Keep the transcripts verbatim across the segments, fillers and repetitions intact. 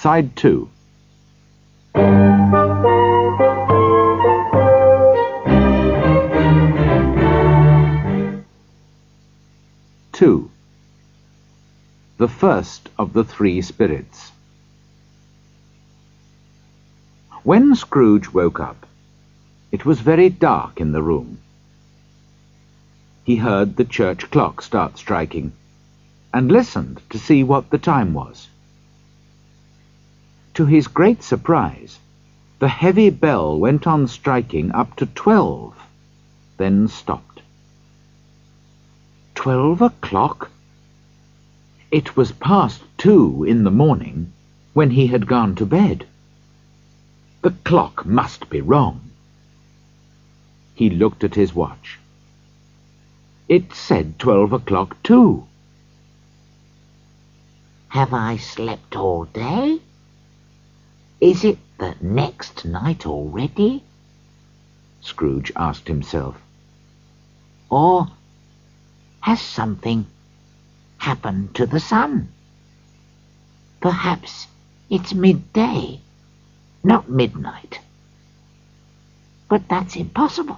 Side two. Two. The first of the three spirits. When Scrooge woke up, it was very dark in the room. He heard the church clock start striking, and listened to see what the time was. To his great surprise, the heavy bell went on striking up to twelve, then stopped. Twelve o'clock? It was past two in the morning when he had gone to bed. The clock must be wrong. He looked at his watch. It said twelve o'clock too. Have I slept all day? Is it the next night already? Scrooge asked himself. Or has something happened to the sun? Perhaps it's midday, not midnight. But that's impossible.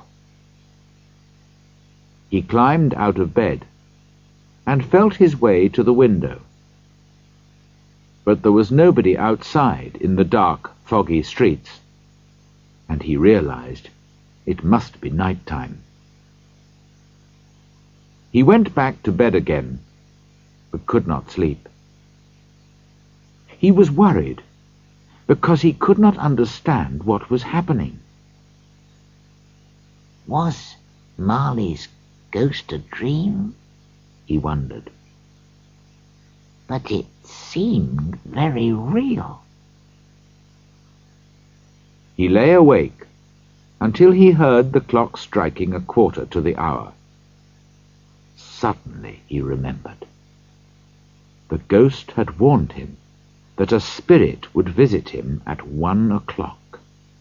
He climbed out of bed and felt his way to the window. But there was nobody outside in the dark, foggy streets, and he realized it must be night time. He went back to bed again, but could not sleep. He was worried because he could not understand what was happening. Was Marley's ghost a dream? He wondered. But it seemed very real. He lay awake until he heard the clock striking a quarter to the hour. Suddenly he remembered. The ghost had warned him that a spirit would visit him at one o'clock.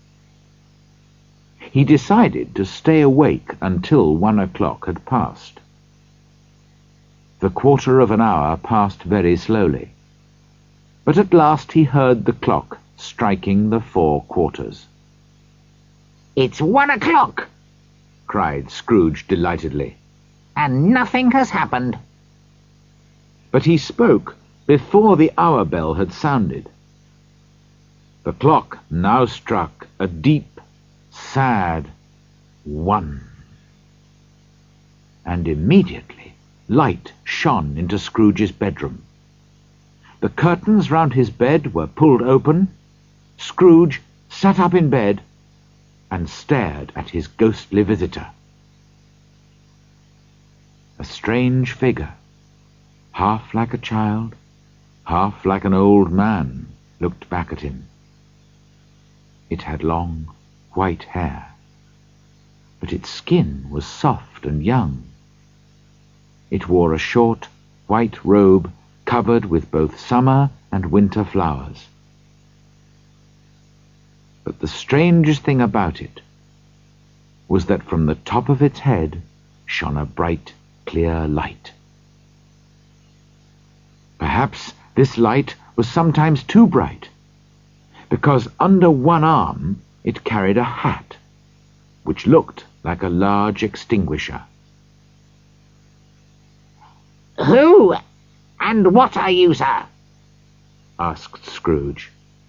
He decided to stay awake until one o'clock had passed. The quarter of an hour passed very slowly, but at last he heard the clock striking the four quarters. "It's one o'clock!" cried Scrooge delightedly. "And nothing has happened." But he spoke before the hour bell had sounded. The clock now struck a deep, sad one. And immediately light shone into Scrooge's bedroom. The curtains round his bed were pulled open. Scrooge sat up in bed and stared at his ghostly visitor. A strange figure, half like a child, half like an old man, looked back at him. It had long, white hair, but its skin was soft and young. It wore a short, white robe covered with both summer and winter flowers. But the strangest thing about it was that from the top of its head shone a bright, clear light. Perhaps this light was sometimes too bright, because under one arm it carried a hat, which looked like a large extinguisher. "Who and what are you, sir?" asked Scrooge.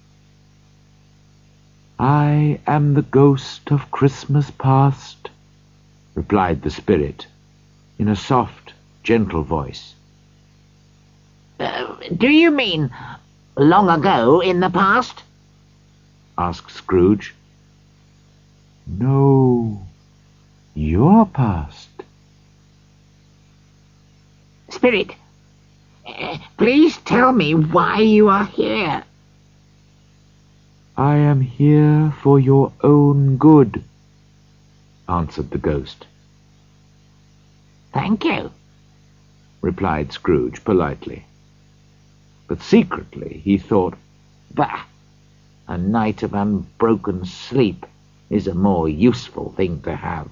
"I am the ghost of Christmas past," replied the spirit, in a soft, gentle voice. Uh, do you mean long ago in the past?" asked Scrooge. "No, your past." "Spirit, uh, please tell me why you are here." "I am here for your own good," answered the ghost. "Thank you," replied Scrooge politely. But secretly he thought, "Bah, a night of unbroken sleep is a more useful thing to have."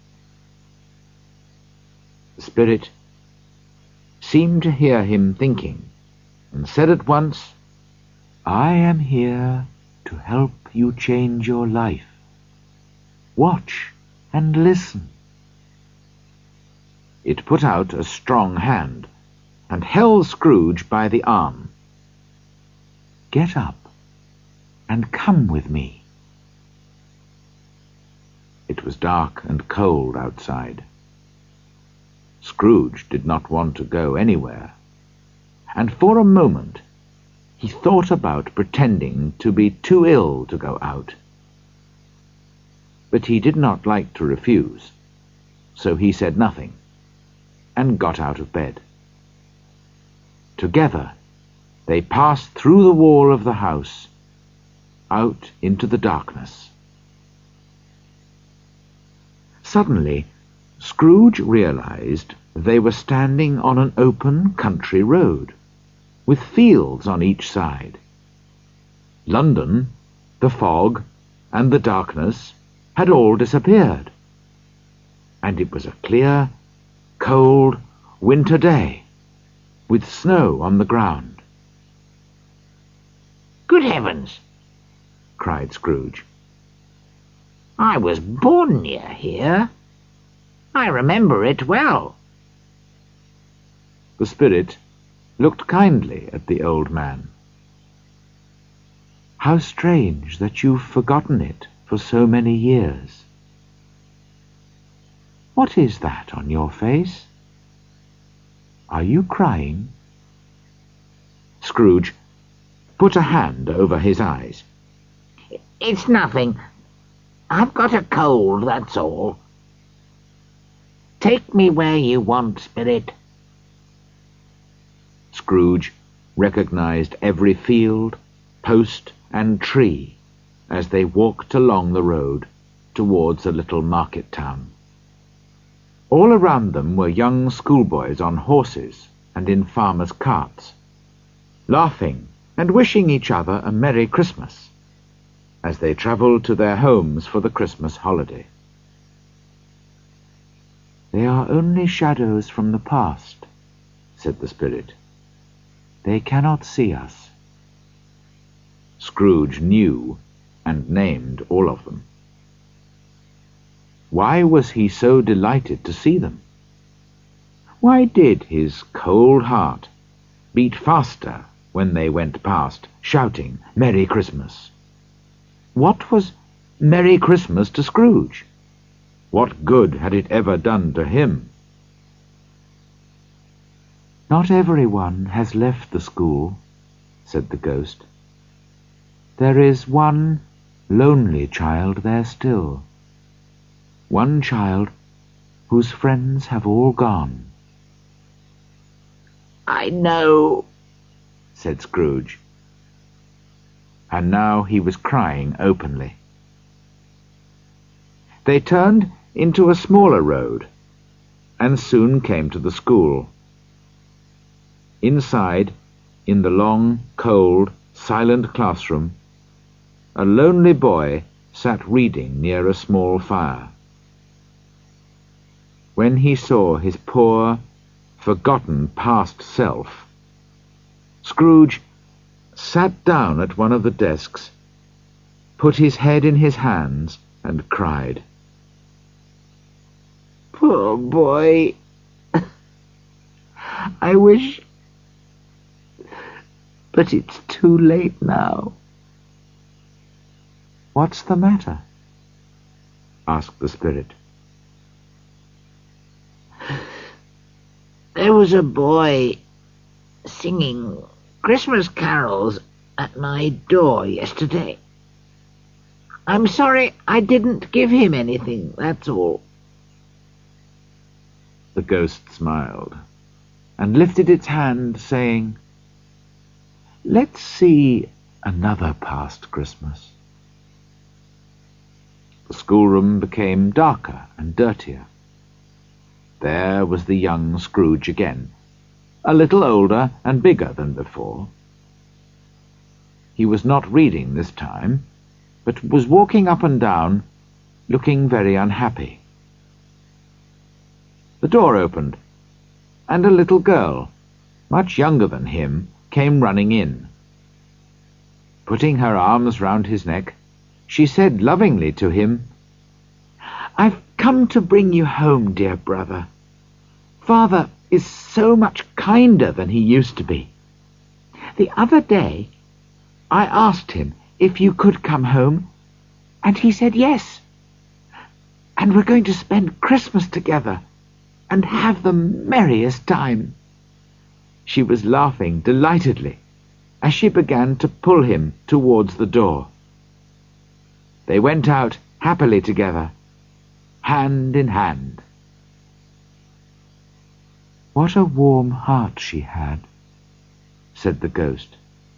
The spirit seemed to hear him thinking, and said at once, I am here to help you change your life. Watch and listen." It put out a strong hand and held Scrooge by the arm. "Get up and come with me." It was dark and cold outside. Scrooge did not want to go anywhere, and for a moment he thought about pretending to be too ill to go out. But he did not like to refuse, so he said nothing, and got out of bed. Together they passed through the wall of the house, out into the darkness. Suddenly, Scrooge realized they were standing on an open country road, with fields on each side. London, the fog, and the darkness had all disappeared, and it was a clear, cold winter day, with snow on the ground. "Good heavens!" cried Scrooge. "I was born near here. I remember it well." The spirit looked kindly at the old man. "How strange that you've forgotten it for so many years. What is that on your face? Are you crying?" Scrooge put a hand over his eyes. "It's nothing. I've got a cold, that's all. Take me where you want, Spirit." Scrooge recognized every field, post, and tree as they walked along the road towards a little market town. All around them were young schoolboys on horses and in farmers' carts, laughing and wishing each other a Merry Christmas as they travelled to their homes for the Christmas holiday. "They are only shadows from the past," said the spirit. "They cannot see us." Scrooge knew and named all of them. Why was he so delighted to see them? Why did his cold heart beat faster when they went past, shouting, "Merry Christmas"? What was Merry Christmas to Scrooge? What good had it ever done to him? "Not everyone has left the school," said the ghost. "There is one lonely child there still. One child whose friends have all gone." "I know," said Scrooge. And now he was crying openly. They turned into a smaller road, and soon came to the school. Inside, in the long, cold, silent classroom, a lonely boy sat reading near a small fire. When he saw his poor, forgotten past self, Scrooge sat down at one of the desks, put his head in his hands, and cried. "Poor boy. I wish... But it's too late now." "What's the matter?" asked the spirit. "There was a boy singing Christmas carols at my door yesterday. I'm sorry I didn't give him anything, that's all." The ghost smiled and lifted its hand, saying, "Let's see another past Christmas." The schoolroom became darker and dirtier. There was the young Scrooge again, a little older and bigger than before. He was not reading this time, but was walking up and down, looking very unhappy. The door opened, and a little girl, much younger than him, came running in. Putting her arms round his neck, she said lovingly to him, "I've come to bring you home, dear brother. Father is so much kinder than he used to be. The other day I asked him if you could come home, and he said yes. And we're going to spend Christmas together and have the merriest time." She was laughing delightedly as she began to pull him towards the door. They went out happily together, hand in hand. "What a warm heart she had," said the ghost.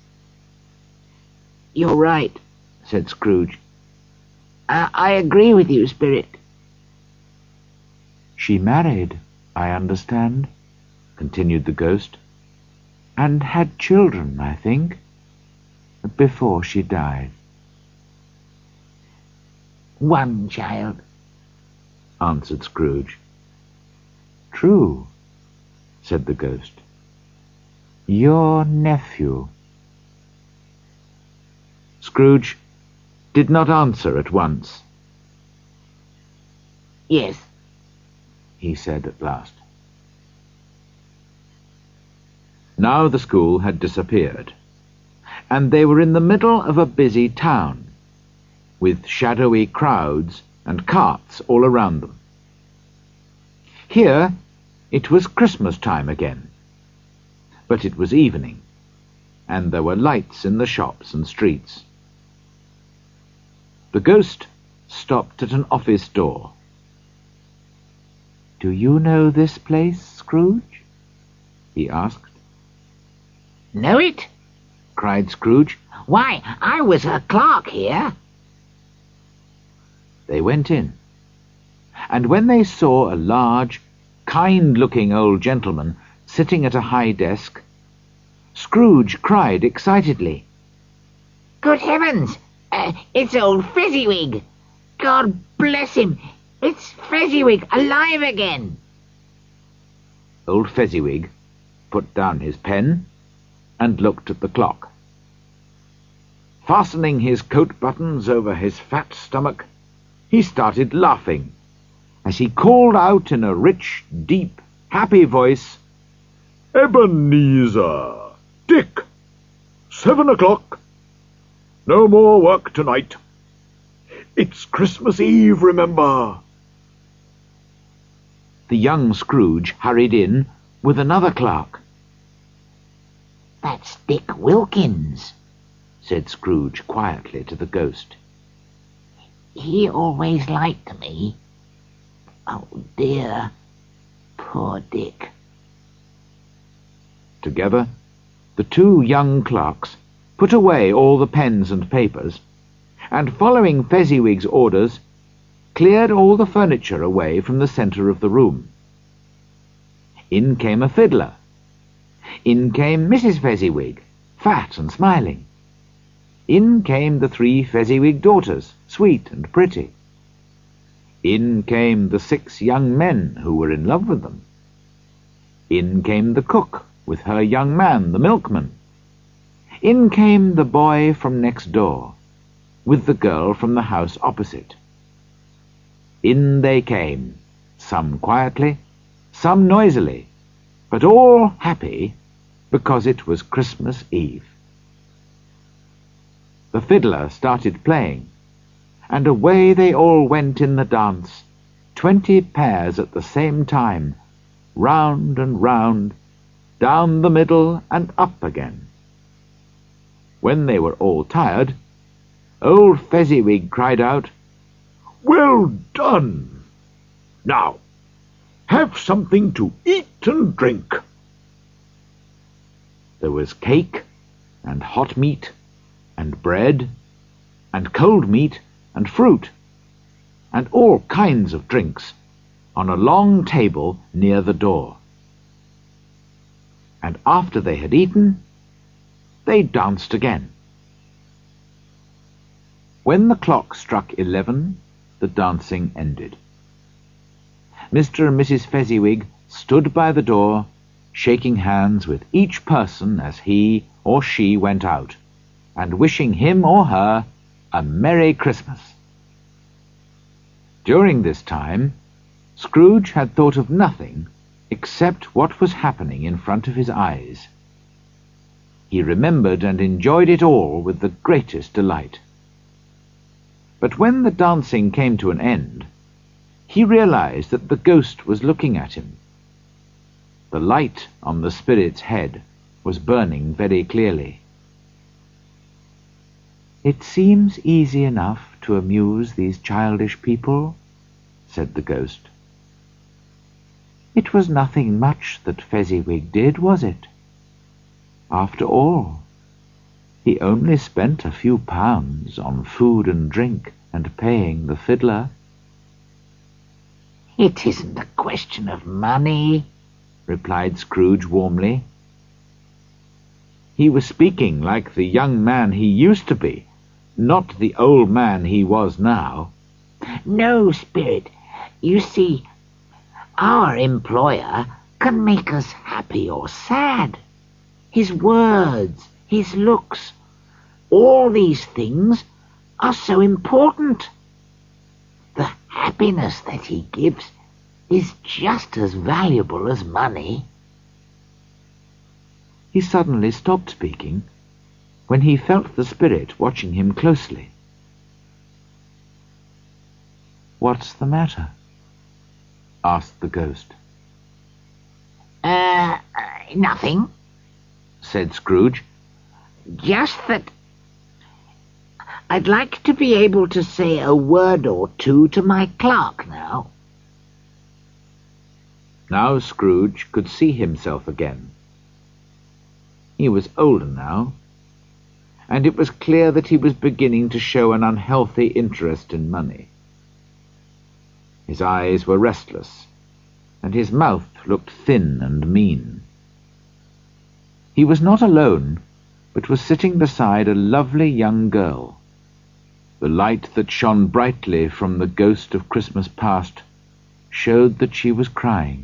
"You're right," said Scrooge. I, I agree with you, Spirit." "She married, I understand," continued the ghost, "and had children, I think, before she died." "One child," answered Scrooge. "True," said the ghost. "Your nephew." Scrooge did not answer at once. "Yes," he said at last. Now the school had disappeared, and they were in the middle of a busy town, with shadowy crowds and carts all around them. Here it was Christmas time again, but it was evening, and there were lights in the shops and streets. The ghost stopped at an office door. "Do you know this place, Scrooge?" he asked. "Know it?" cried Scrooge. "Why, I was a clerk here." They went in, and when they saw a large, kind-looking old gentleman sitting at a high desk, Scrooge cried excitedly, "Good heavens! Uh, it's old Fezziwig! God bless him! It's Fezziwig alive again!" Old Fezziwig put down his pen and looked at the clock. Fastening his coat buttons over his fat stomach, he started laughing as he called out in a rich, deep, happy voice, "Ebenezer! Dick! Seven o'clock! No more work tonight. It's Christmas Eve, remember." The young Scrooge hurried in with another clerk. "That's Dick Wilkins," said Scrooge quietly to the ghost. "He always liked me. Oh dear, poor Dick." Together, the two young clerks put away all the pens and papers, and following Fezziwig's orders, cleared all the furniture away from the centre of the room. In came a fiddler. In came Missus Fezziwig, fat and smiling. In came the three Fezziwig daughters, sweet and pretty. In came the six young men who were in love with them. In came the cook with her young man, the milkman. In came the boy from next door, with the girl from the house opposite. In they came, some quietly, some noisily, but all happy because it was Christmas Eve. The fiddler started playing, and away they all went in the dance, twenty pairs at the same time, round and round, down the middle and up again. When they were all tired, old Fezziwig cried out, "Well done! Now, have something to eat and drink." There was cake, and hot meat, and bread, and cold meat, and fruit, and all kinds of drinks, on a long table near the door. And after they had eaten, they danced again. When the clock struck eleven, the dancing ended. Mister and Missus Fezziwig stood by the door, shaking hands with each person as he or she went out, and wishing him or her a Merry Christmas. During this time, Scrooge had thought of nothing except what was happening in front of his eyes. He remembered and enjoyed it all with the greatest delight. But when the dancing came to an end, he realized that the ghost was looking at him. The light on the spirit's head was burning very clearly. "It seems easy enough to amuse these childish people," said the ghost. "It was nothing much that Fezziwig did, was it? After all, he only spent a few pounds on food and drink and paying the fiddler." "It isn't a question of money," replied Scrooge warmly. He was speaking like the young man he used to be, not the old man he was now. "No, Spirit. You see, our employer can make us happy or sad. His words, his looks, all these things are so important. The happiness that he gives is just as valuable as money." He suddenly stopped speaking when he felt the spirit watching him closely. "What's the matter?" asked the ghost. Uh, nothing," said Scrooge. "Just that I'd like to be able to say a word or two to my clerk now." Now Scrooge could see himself again. He was older now, and it was clear that he was beginning to show an unhealthy interest in money. His eyes were restless, and his mouth looked thin and mean. He was not alone, but was sitting beside a lovely young girl. The light that shone brightly from the ghost of Christmas past showed that she was crying.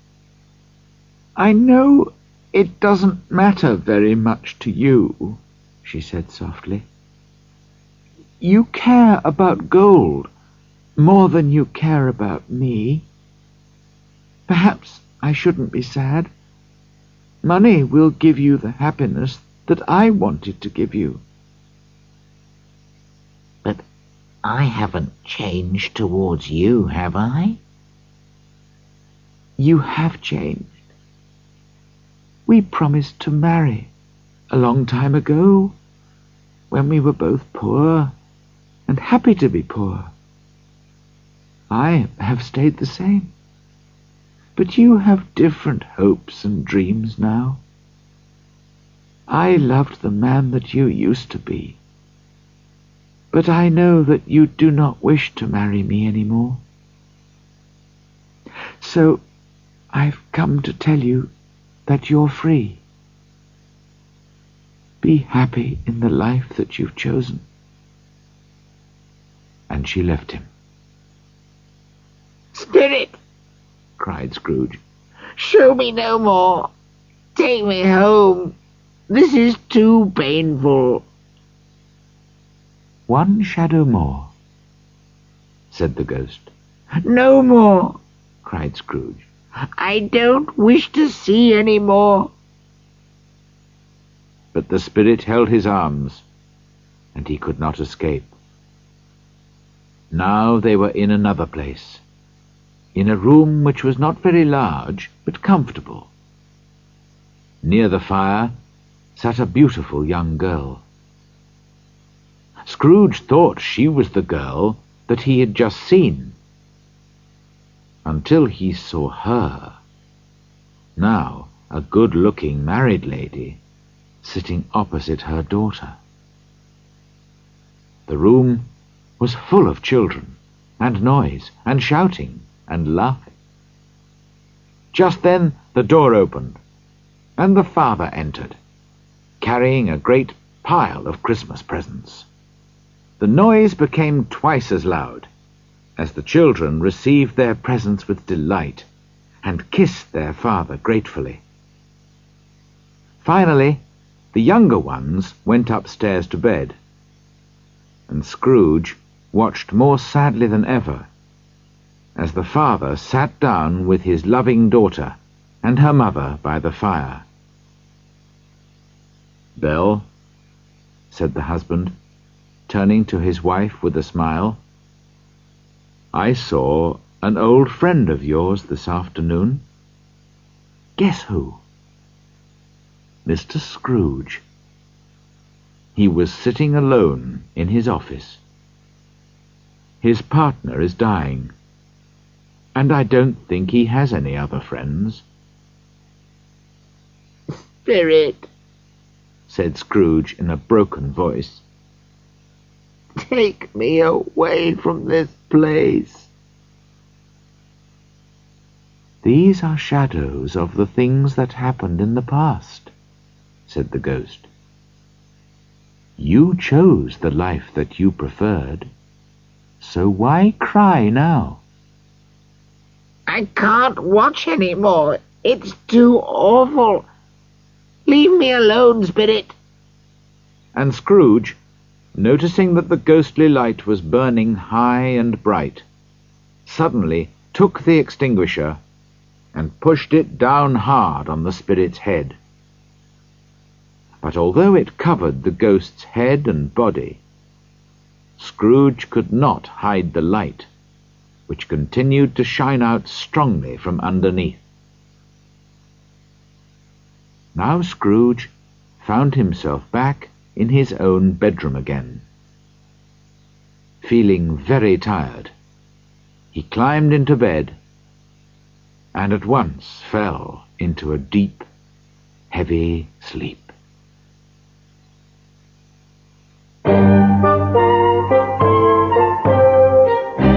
"I know it doesn't matter very much to you," she said softly. "You care about gold more than you care about me. Perhaps I shouldn't be sad. Money will give you the happiness that I wanted to give you." "But I haven't changed towards you, have I?" "You have changed. We promised to marry a long time ago, when we were both poor and happy to be poor. I have stayed the same, but you have different hopes and dreams now. I loved the man that you used to be, but I know that you do not wish to marry me any more. So I've come to tell you that you're free. Be happy in the life that you've chosen." And she left him. "Spirit," cried Scrooge, "show me no more. Take me home. This is too painful." "One shadow more," said the ghost. "No more," cried Scrooge. "I don't wish to see any more." But the spirit held his arms, and he could not escape. Now they were in another place, in a room which was not very large, but comfortable. Near the fire sat a beautiful young girl. Scrooge thought she was the girl that he had just seen, until he saw her, now a good-looking married lady, sitting opposite her daughter. The room was full of children, and noise, and shouting, and laughing. Just then the door opened, and the father entered, carrying a great pile of Christmas presents. The noise became twice as loud, as the children received their presents with delight, and kissed their father gratefully. Finally, The younger ones went upstairs to bed, and Scrooge watched more sadly than ever as the father sat down with his loving daughter and her mother by the fire. "Belle," said the husband, turning to his wife with a smile, "I saw an old friend of yours this afternoon." "Guess who?" "Mister Scrooge. He was sitting alone in his office. His partner is dying, and I don't think he has any other friends." "Spirit," said Scrooge in a broken voice, "take me away from this place." "These are shadows of the things that happened in the past," said the ghost. "You chose the life that you preferred, so why cry now?" "I can't watch any more. It's too awful. Leave me alone, Spirit." And Scrooge, noticing that the ghostly light was burning high and bright, suddenly took the extinguisher and pushed it down hard on the spirit's head. But although it covered the ghost's head and body, Scrooge could not hide the light, which continued to shine out strongly from underneath. Now Scrooge found himself back in his own bedroom again. Feeling very tired, he climbed into bed and at once fell into a deep, heavy sleep.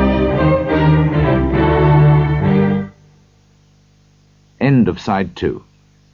End of side two.